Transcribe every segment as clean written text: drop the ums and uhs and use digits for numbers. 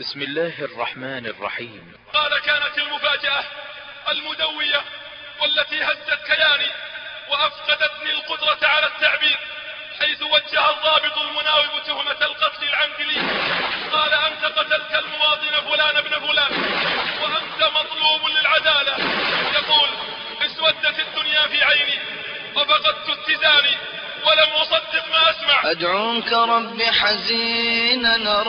بسم الله الرحمن الرحيم. قال: كانت المفاجأة المدوية والتي هزت كياني وأفقدتني القدرة على التعبير، حيث وجه الضابط المناوب تهمة القتل العمد لي. قال: أنت قتلت المواطن فلان بن فلان وأنت مطلوب للعدالة. يقول: اسودت الدنيا في عيني وفقدت اتزاني ولم أصدق ما أسمع. أدعوك رب حزينا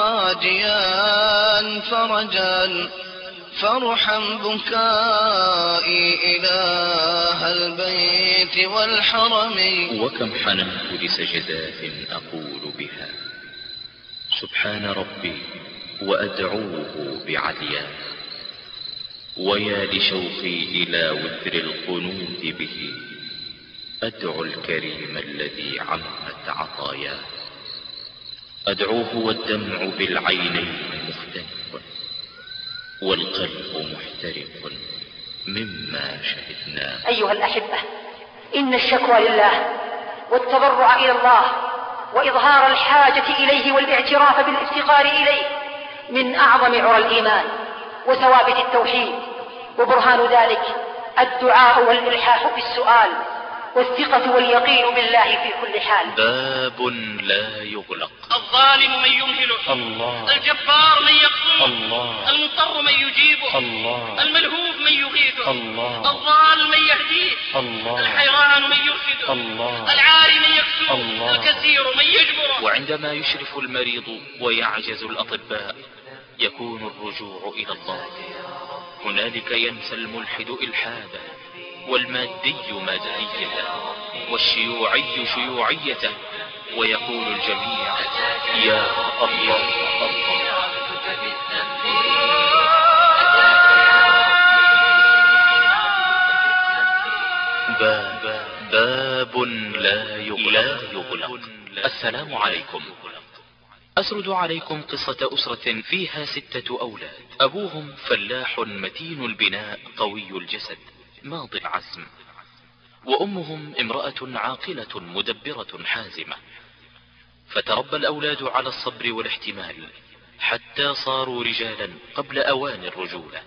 راجيا فرجا فارحم بكائي إله البيت والحرم. وكم حننت لسجدات أقول بها سبحان ربي وأدعوه بعلياه، ويا لشوقي إلى وتر القنوت به، أدعو الكريم الذي عمت عطاياه. أدعوه والدمع بالعينين مختلف والقلب محترق مما شهدناه. أيها الأحبة، إن الشكوى لله والتضرع إلى الله وإظهار الحاجة إليه والاعتراف بالافتقار إليه من أعظم عرى الإيمان وثوابت التوحيد، وبرهان ذلك الدعاء والإلحاح بالسؤال والثقة واليقين بالله في كل حال. باب لا يغلق. الظالم من يمهله، الله. الجبار من يقصمه، الله. المضطر من يجيبه، الله. الملهوف من يغيثه، الله. الضال من يهديه، الله. الحيران من يرشده، الله. العاري من يكسوه، الله. الكثير من يجبره. وعندما يشرف المريض ويعجز الأطباء يكون الرجوع إلى الله. هنالك ينسى الملحد إلحاده، والمادي ماديته، والشيوعي شيوعيته، ويقول الجميع: يا الله الله. باب لا يغلق. السلام عليكم. أسرد عليكم قصة أسرة فيها 6 أولاد، أبوهم فلاح متين البناء قوي الجسد ماضي العزم، وأمهم امرأة عاقلة مدبرة حازمة. فتربى الأولاد على الصبر والاحتمال حتى صاروا رجالا قبل أوان الرجولة.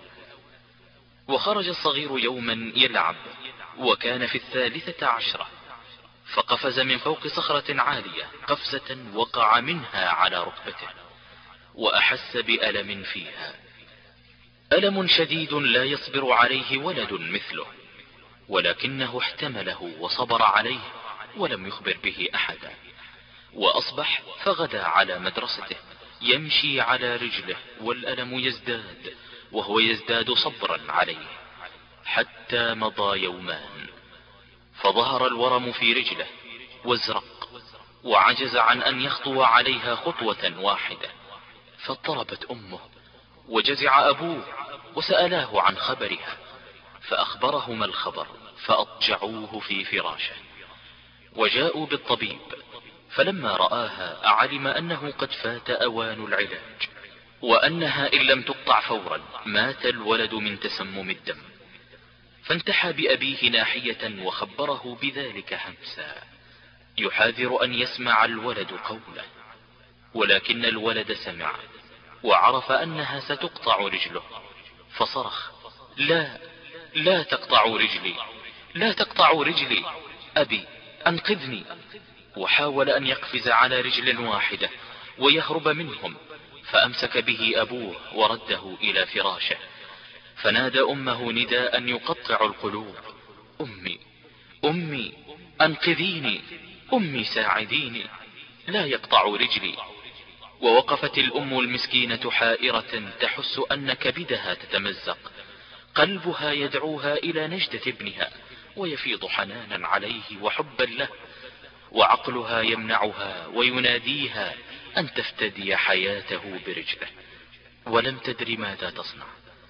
وخرج الصغير يوما يلعب، وكان في 13 فقفز من فوق صخرة عالية قفزة وقع منها على ركبته، وأحس بألم فيها، ألم شديد لا يصبر عليه ولد مثله، ولكنه احتمله وصبر عليه ولم يخبر به أحدا. وأصبح فغدا على مدرسته يمشي على رجله والألم يزداد وهو يزداد صبرا عليه، حتى مضى يومان فظهر الورم في رجله وازرق، وعجز عن أن يخطو عليها خطوة واحدة. فاضطربت أمه وجزع أبوه وسألاه عن خبرها، فأخبرهما الخبر فأضجعوه في فراشه، وجاءوا بالطبيب، فلما رآها علم أنه قد فات أوان العلاج، وأنها إن لم تقطع فورا مات الولد من تسمم الدم. فانتحى بأبيه ناحية وخبره بذلك همسا، يحاذر أن يسمع الولد قوله، ولكن الولد سمع وعرف أنها ستقطع رجله، فصرخ: لا، لا تقطعوا رجلي، لا تقطعوا رجلي، أبي أنقذني. وحاول أن يقفز على رجل واحدة ويهرب منهم، فأمسك به أبوه ورده إلى فراشه، فنادى أمه نداء يقطع القلوب: أمي، أمي أنقذيني، أمي ساعديني، لا يقطع رجلي. ووقفت الأم المسكينة حائرة تحس أن كبدها تتمزق، قلبها يدعوها إلى نجدة ابنها ويفيض حنانا عليه وحبا له، وعقلها يمنعها ويناديها أن تفتدي حياته برجله، ولم تدر ماذا تصنع.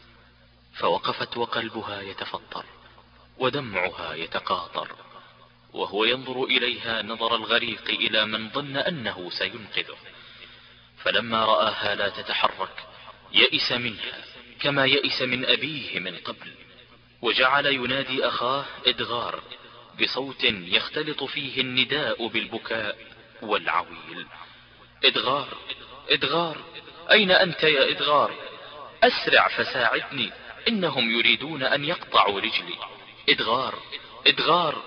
فوقفت وقلبها يتفطر ودمعها يتقاطر، وهو ينظر إليها نظر الغريق إلى من ظن أنه سينقذه. فلما رآها لا تتحرك يئس منها كما يئس من أبيه من قبل، وجعل ينادي أخاه إدغار بصوت يختلط فيه النداء بالبكاء والعويل: إدغار، إدغار، أين أنت يا إدغار؟ أسرع فساعدني، إنهم يريدون أن يقطعوا رجلي. إدغار إدغار.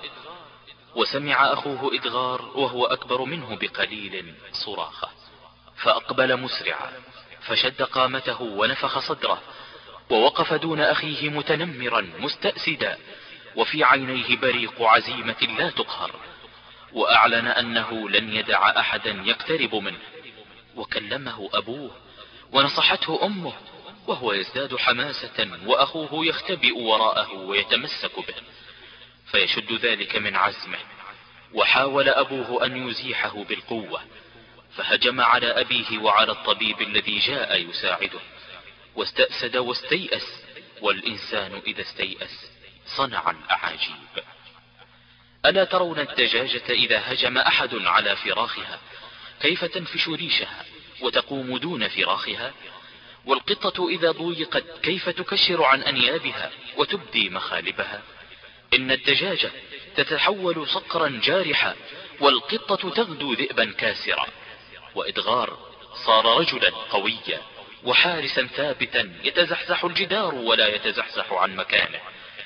وسمع أخوه إدغار وهو أكبر منه بقليل صراخه، فأقبل مسرعا، فشد قامته ونفخ صدره، ووقف دون أخيه متنمرا مستأسدا، وفي عينيه بريق عزيمة لا تقهر، وأعلن أنه لن يدع أحدا يقترب منه. وكلمه أبوه ونصحته أمه، وهو يزداد حماسة، وأخوه يختبئ وراءه ويتمسك به، فيشد ذلك من عزمه. وحاول أبوه أن يزيحه بالقوة، فهجم على أبيه وعلى الطبيب الذي جاء يساعده، واستأسد واستيأس، والإنسان إذا استيأس صنع الأعاجيب. ألا ترون الدجاجة إذا هجم أحد على فراخها كيف تنفش ريشها وتقوم دون فراخها؟ والقطة إذا ضيقت كيف تكشر عن أنيابها وتبدي مخالبها؟ إن الدجاجة تتحول صقرا جارحا، والقطة تغدو ذئبا كاسرا. وإدغار صار رجلا قويا وحارسا ثابتا يتزحزح الجدار ولا يتزحزح عن مكانه،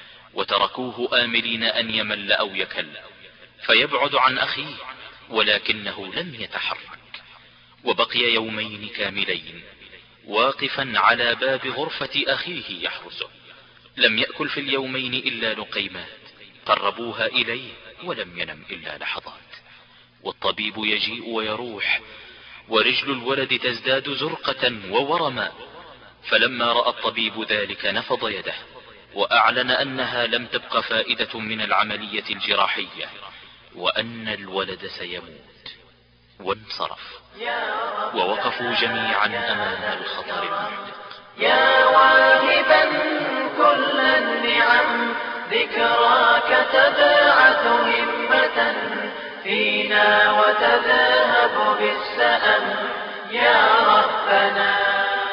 وتركوه آملين أن يمل أو يكل فيبعد عن أخيه، ولكنه لم يتحرك، وبقي يومين كاملين واقفا على باب غرفة أخيه يحرسه. لم يأكل في اليومين إلا لقيمات قربوها إليه، ولم ينم إلا لحظات. والطبيب يجيء ويروح، ورجل الولد تزداد زرقة وورما. فلما رأى الطبيب ذلك نفض يده، وأعلن أنها لم تبق فائدة من العملية الجراحية، وأن الولد سيموت، وانصرف. ووقفوا جميعا أمام الخطر المحدق. يا واهبا كل النعم، ذكراك تبعث همة فينا وتذهب بالسأم يا ربنا.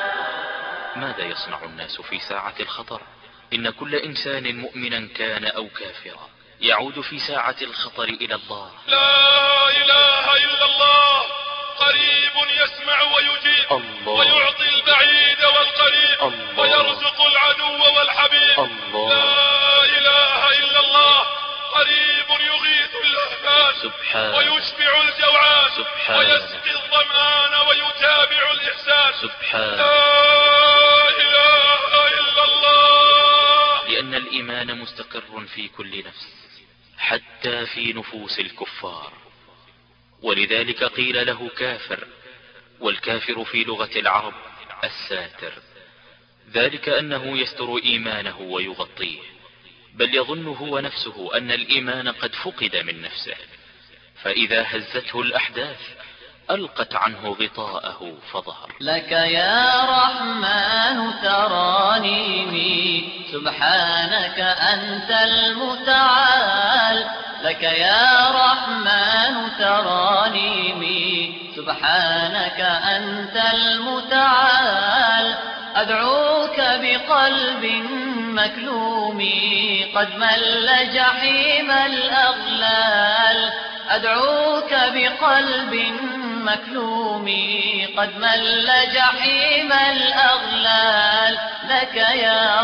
ماذا يصنع الناس في ساعة الخطر؟ إن كل إنسان مؤمنا كان أو كافرا يعود في ساعة الخطر إلى الله. لا إله إلا الله، قريب يسمع ويجيب، الله. ويعطي البعيد والقريب، الله. ويرزق العدو والحبيب. الله. لا إله إلا الله، قريب يغيث اللهفان، سبحانه. ويشبع الجوعان، سبحانه. ويسقي الظمآن ويتابع الإحسان. سبحانه. لا إله إلا الله. لأن الإيمان مستقر في كل نفس، حتى في نفوس الكفار، ولذلك قيل له كافر. والكافر في لغة العرب الساتر، ذلك أنه يستر إيمانه ويغطيه، بل يظن هو نفسه أن الإيمان قد فقد من نفسه، فإذا هزته الأحداث ألقت عنه غطاءه فظهر. لك يا رحمن ترانيمي، سبحانك أنت المتعال. لك يا رحمن ترانيمي، سبحانك أنت المتعال. أدعوك بقلب مكلوم قد مل جحيم الأغلال. أدعوك بقلب مكلوم قد مل جحيم الأغلال. لك يا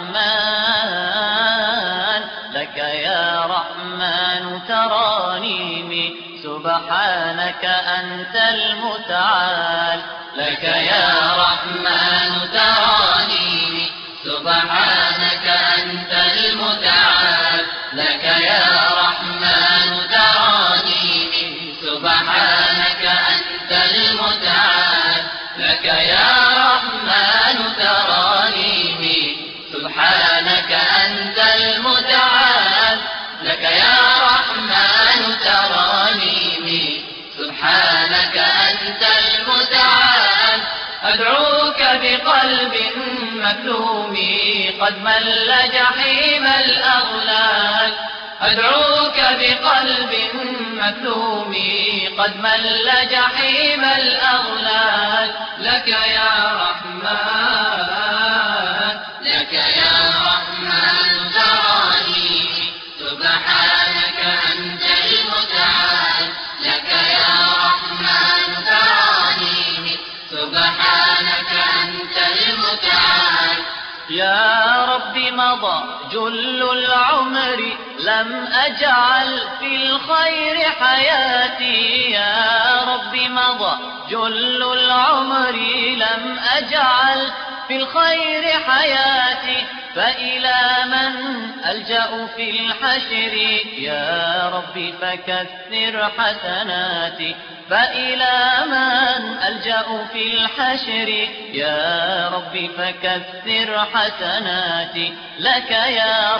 رحمن، لك يا رحمن ترانيمي، سبحانك أنت المتعال. لك يا رحمن ترانيمي، سبحانك أنت المتعال. لك يا رحمن ترانيمي، سبحانك أنت المتعال. لك يا رحمن ترانيمي، سبحانك أنت المتعال. لك يا رحمن ترانيمي، سبحانك أنت المتعال. أدعوك بقلب مكلوم قد مل جحيم الأغلال. أدعوك بقلب مكلوم قد مل جحيم الأغلال. لك يا رحمن، لك يا رحمن ترانيمي، سبحانك أنت المتعال. لك يا رحمن ترانيمي، سبحانك يا رب مضى جل العمر لم أجعل في الخير حياتي، يا رب مضى جل العمر لم أجعل في الخير حياتي، فإلى من ألجأ في الحشر يا رب فكثر حسناتي، فإلى من ألجأ في الحشر يا رب فكثر حسناتي، لك يا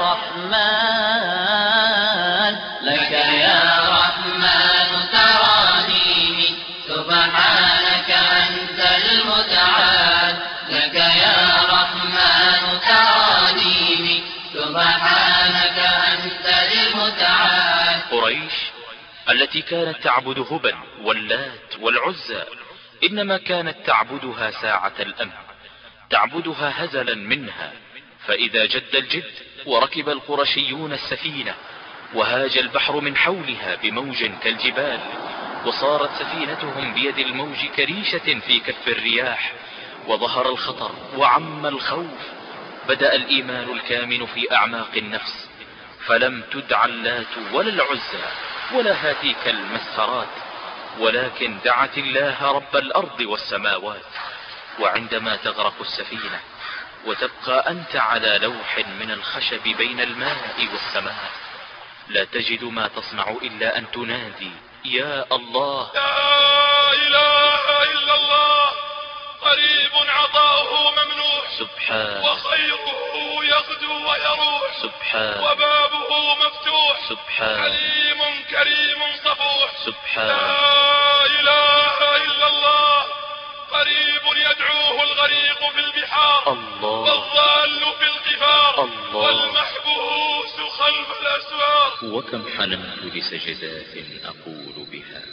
رحمن لك يا رحمن تراني، سبحانك أنت المتعال، لك يا رحمن تراني، سبحانك أنت المتعال. قريش التي كانت تعبد هبل واللات والعزى إنما كانت تعبدها ساعة الأمن، تعبدها هزلا منها، فإذا جد الجد وركب القرشيون السفينة وهاج البحر من حولها بموج كالجبال، وصارت سفينتهم بيد الموج كريشة في كف الرياح، وظهر الخطر وعم الخوف، بدأ الإيمان الكامن في أعماق النفس، فلم تدع اللات ولا العزى ولا هاتيك المسخرات، ولكن دعت الله رب الأرض والسماوات. وعندما تغرق السفينة وتبقى أنت على لوح من الخشب بين الماء والسماء، لا تجد ما تصنع إلا أن تنادي يا الله. لا إله إلا الله، قريب عطاؤه ممنوح، سبحان، وخيره يغدو ويروح، سبحان، وبابه مفتوح، سبحان، حليم كريم صفوح، سبحان. لا إله إلا الله، قريب يدعوه الغريق في البحار، الله، والضال في القفار، الله، والمحبوس خلف الأسوار. وكم حنمت لسجدات أقول بها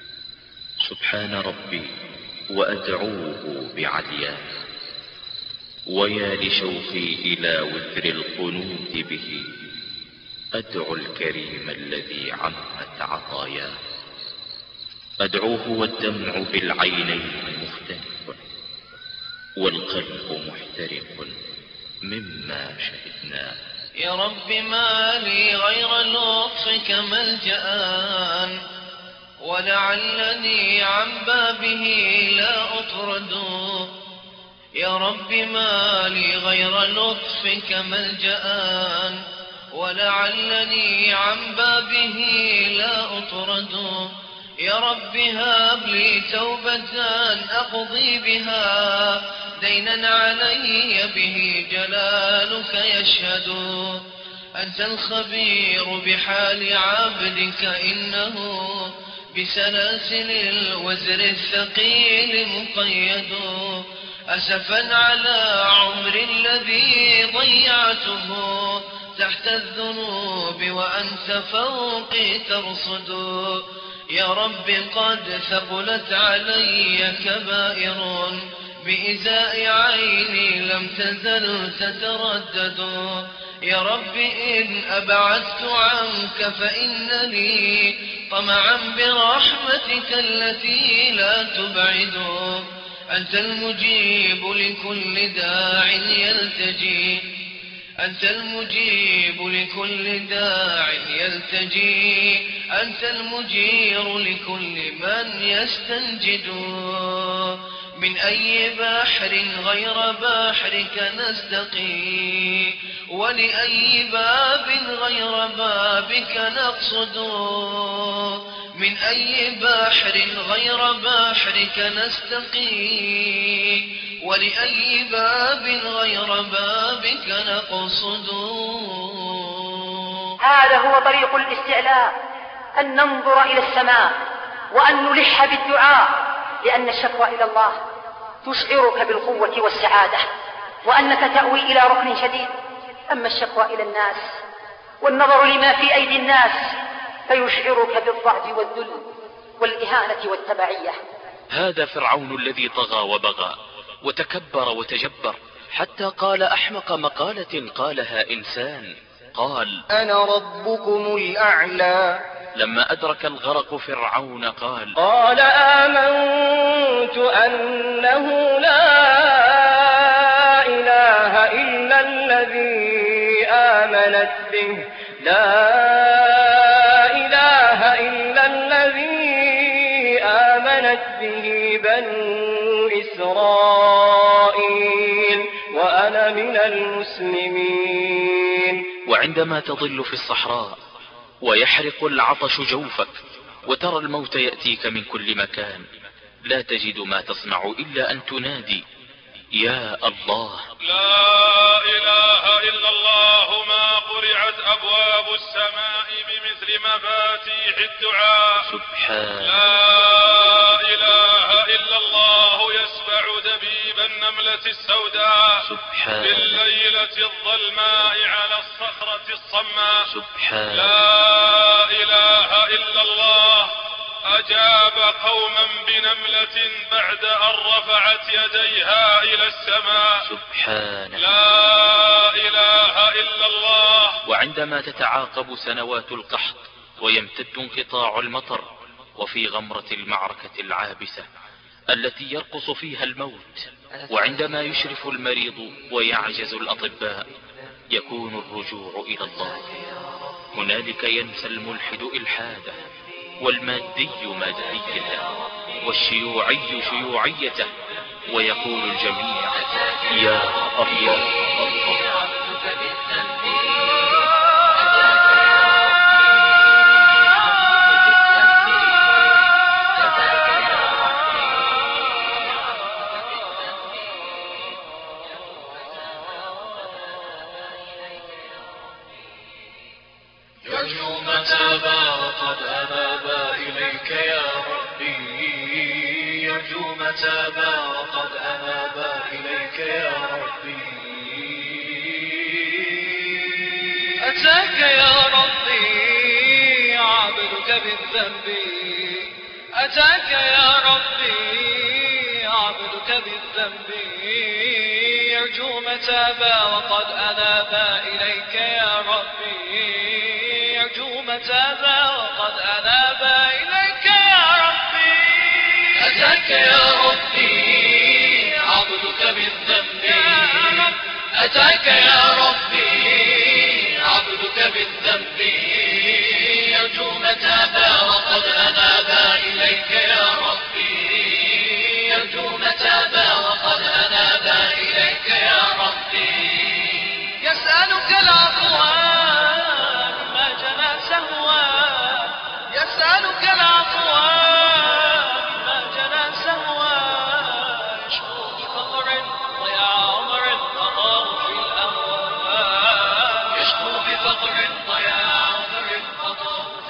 سبحان ربي وأدعوه بعلياه، ويا لشوقي إلى وتر القنوت به، أدعو الكريم الذي عمت عطاياه، أدعوه والدمع بالعينين مختلف، والقلب محترق مما شهدناه. يا رب ما لي غير لطفك ملجأ، ولعلني عن بابه لا أطرد، يا رب ما لي غير لطفك ملجأ، ولعلني عن بابه لا أطرد، يا رب هب لي توبة أقضي بها دينا علي به جلالك يشهد، أنت الخبير بحال عبدك إنه بسلاسل الوزر الثقيل مقيد، أسفا على عمر الذي ضيعته تحت الذنوب وأنت فوقي ترصد، يا رب قد ثقلت علي كبائر بإزاء عيني لم تزل تتردد، يا رب إن أبعدت عنك فإن لي طمعا برحمتك التي لا تبعد، أنت المجيب لكل داع يلتجي، أنت المجيب لكل داع يلتجي، أنت المجير لكل من يستنجد، من أي بحر غير بحرك نستقي، ولأي باب غير بابك نقصد، من أي بحر غير بحرك نستقي، ولأي باب غير بابك نقصد. هذا هو طريق الاستعلاء، أن ننظر إلى السماء وأن نلح بالدعاء، لأن الشكوى إلى الله تشعرك بالقوة والسعادة، وأنك تأوي إلى ركن شديد. أما الشكوى إلى الناس والنظر لما في أيدي الناس فيشعرك بالضعف والذل والإهانة والتبعية. هذا فرعون الذي طغى وبغى وتكبر وتجبر، حتى قال أحمق مقالة قالها إنسان، قال أنا ربكم الأعلى. لما أدرك الغرق فرعون قال آمنت أنه لا إله إلا آمنت به لا إله إلا الذي آمنت به بنو إسرائيل وأنا من المسلمين. وعندما تضل في الصحراء ويحرق العطش جوفك وترى الموت يأتيك من كل مكان، لا تجد ما تصنع إلا أن تنادي يا الله. لا إله إلا الله ما قرعت أبواب السماء بمثل مفاتيح الدعاء. سبحان. لا إله إلا الله يسبع دبيب النملة السوداء. سبحان. بالليلة الظلماء على الصخرة الصماء. سبحان. لا إله إلا الله أجاب قوما بنملة بعد أن رفعت يديها إلى السماء. سبحان. لا إله إلا الله. وعندما تتعاقب سنوات القحط ويمتد انقطاع المطر وفي غمرة المعركة العابسة التي يرقص فيها الموت، وعندما يشرف المريض ويعجز الأطباء، يكون الرجوع إلى الله. هنالك ينسى الملحد إلحاده، والمادي ماديته، والشيوعي شيوعيته، ويقول الجميع يا الله. يرجو متابا وقد أنابا إليك يا ربي. يرجو متابا وقد أنابا إليك يا ربي. أتاك يا ربي عبدك بالذنب. أتاك يا ربي عبدك بالذنب. يرجو متابا وقد أنابا إليك يا ربي. يرجو متابا وقد أنابا إليك يا ربي. أتاك يا ربي عبدك بالذنب. أتاك يا ربي عبدك بالذنب. يرجو متابا وقد أنابا إليك يا ربي. يرجو متابا وقد أنابا إليك يا ربي. يسألك العفو ما جنى سهوا. يسألك العفو ما جنى سهوا. يشكو بفقر ضياع عمر قضاه في الأهواء. يشكو بفقر ضياع عمر قضاه في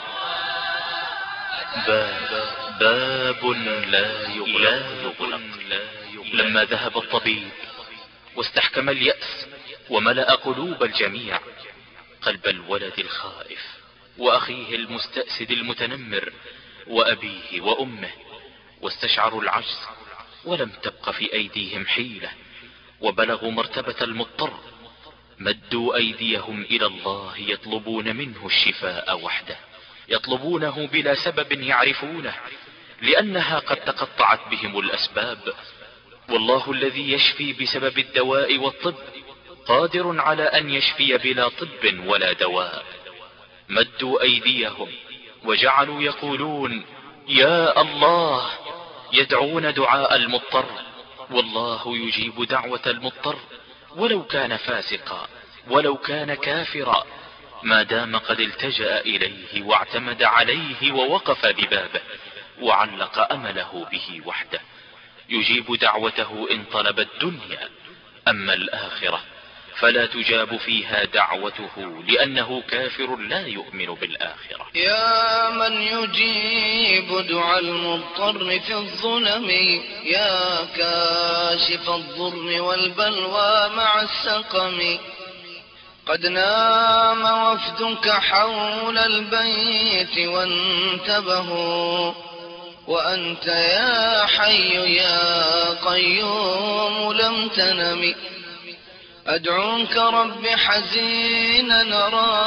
الأهواء. باب لا يغلق. لما ذهب الطبيب واستحكم اليأس وملأ قلوب الجميع، قلب الولد الخائف وأخيه المستأسد المتنمر وأبيه وأمه، واستشعروا العجز ولم تبق في أيديهم حيلة، وبلغوا مرتبة المضطر، مدوا أيديهم إلى الله يطلبون منه الشفاء وحده، يطلبونه بلا سبب يعرفونه، لأنها قد تقطعت بهم الأسباب. والله الذي يشفي بسبب الدواء والطب قادر على أن يشفي بلا طب ولا دواء. مدوا أيديهم وجعلوا يقولون يا الله، يدعون دعاء المضطر، والله يجيب دعوة المضطر ولو كان فاسقا ولو كان كافرا، ما دام قد التجأ إليه واعتمد عليه ووقف ببابه وعلق أمله به وحده. يجيب دعوته إن طلب الدنيا، أما الآخرة فلا تجاب فيها دعوته لأنه كافر لا يؤمن بالآخرة. يا من يجيب دعاء المضطر في الظلم. يا كاشف الضر والبلوى مع السقم. قد نام وفدك حول البيت وانتبهوا، وأنت يا حي يا قيوم لم تنم. أدعوك رب حزينا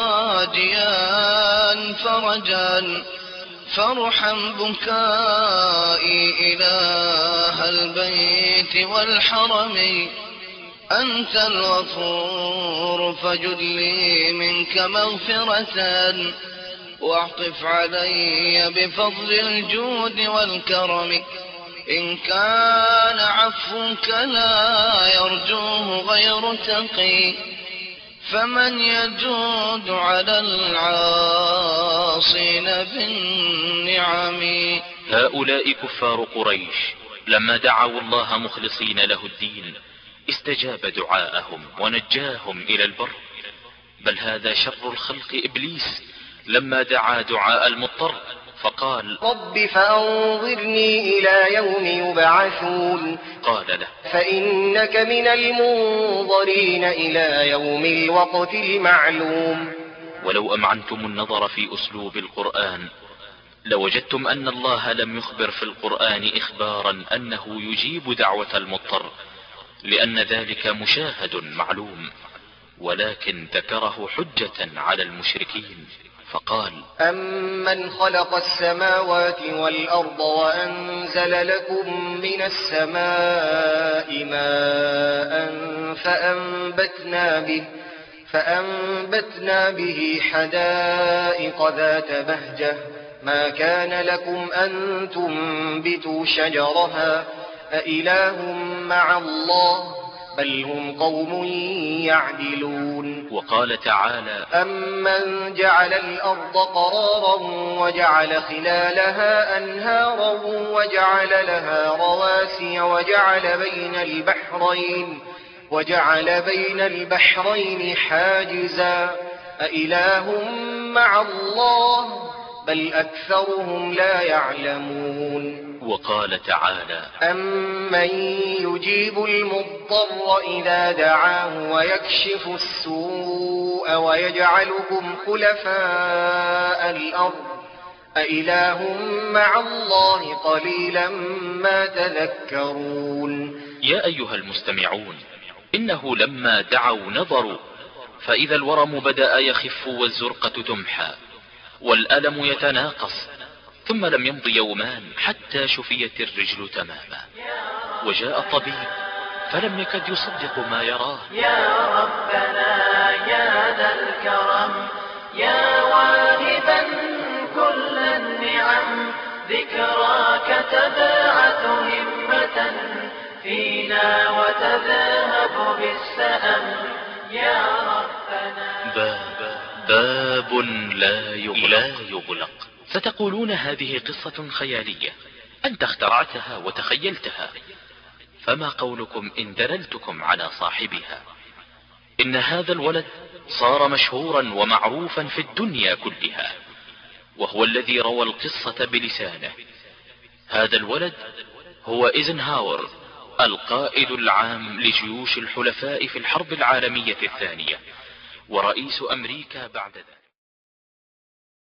راجيا فرجا، فارحم بكائي إله البيت والحرم. أنت الغفور فجد لي منك مغفرة واعطف علي بفضل الجود والكرم إن كان عفوك لا يرجوه غير تقي فمن يجود على العاصين بالنعم. هؤلاء كفار قريش لما دعوا الله مخلصين له الدين استجاب دعاءهم ونجاهم إلى البر. بل هذا شر الخلق إبليس لما دعا دعاء المضطر فقال رب فأنظرني إلى يوم يبعثون قال له فإنك من المنظرين إلى يوم الوقت المعلوم. ولو أمعنتم النظر في أسلوب القرآن لوجدتم أن الله لم يخبر في القرآن إخبارا أنه يجيب دعوة المضطر لأن ذلك مشاهد معلوم، ولكن ذكره حجة على المشركين فقال أمن خلق السماوات والأرض وأنزل لكم من السماء ماء فأنبتنا به حدائق ذات بهجة ما كان لكم أن تنبتوا شجرها أإله مع الله بل هم قوم يعدلون. وقال تعالى أمن جعل الأرض قرارا وجعل خلالها أنهارا وجعل لها رواسي وجعل بين البحرين حاجزا أإله مع الله بل أكثرهم لا يعلمون. وقال تعالى أمن يجيب المضطر إذا دعاه ويكشف السوء ويجعلكم خلفاء الأرض أإله مع الله قليلا ما تذكرون. يا أيها المستمعون إنه لما دعوا نظروا فإذا الورم بدأ يخف والزرقة تمحى والألم يتناقص ثم لم يمض يومان حتى شفيت الرجل تماما وجاء الطبيب فلم يكد يصدق ما يراه. يا ربنا يا ذا الكرم يا واهبا كل النعم ذكراك تبعث همة فينا وتذهب بالسأم يا ربنا. باب لا يغلق. ستقولون هذه قصة خيالية أنت اخترعتها وتخيلتها، فما قولكم إن دللتكم على صاحبها؟ إن هذا الولد صار مشهورا ومعروفا في الدنيا كلها، وهو الذي روى القصة بلسانه. هذا الولد هو إيزنهاور القائد العام لجيوش الحلفاء في الحرب العالمية الثانية ورئيس أمريكا بعد ذلك.